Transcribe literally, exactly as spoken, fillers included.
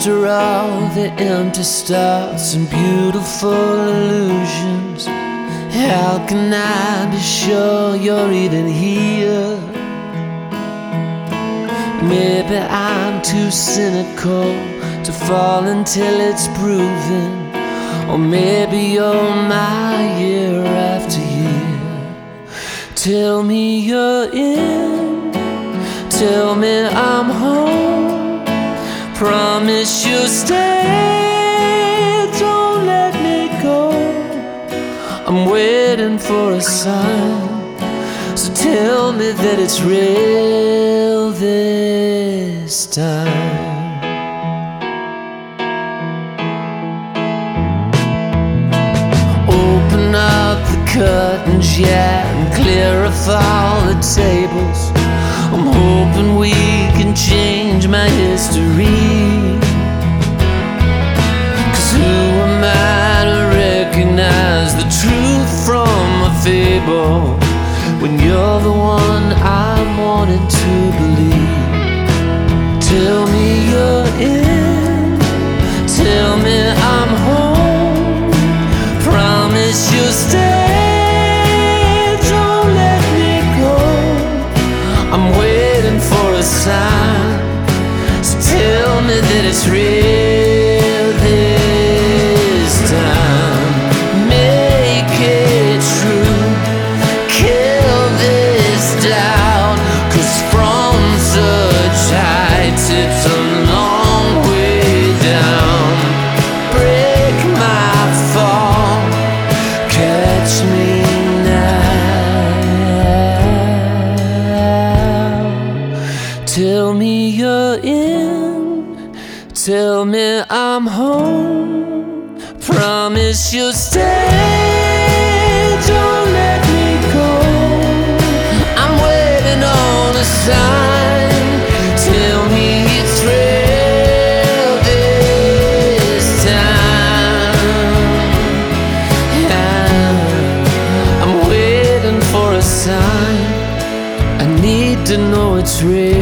After all the empty starts and beautiful illusions, how can I be sure you're even here? Maybe I'm too cynical to fall until it's proven, or maybe you're my year after year. Tell me you're in, tell me I'm home, promise you'll stay, don't let me go. I'm waiting for a sign, so tell me that it's real this time. Open up the curtains, yeah, and clear off all the tables. I'm hoping we can change my history. 'Cause who am I to recognize the truth from a fable, when you're the one I'm wanting to believe? Tell me you're in, tell me I'm home, promise you'll stay, don't let me go. I'm waiting for a sign, so tell me that it's real this time. Make it true, kill this doubt, 'cause from such heights it's a long way down. Break my fall, catch me now. Tell me you're in, tell me I'm home, promise you'll stay, don't let me go. I'm waiting on a sign, tell me it's real this time. I'm waiting for a sign, I need to know it's real.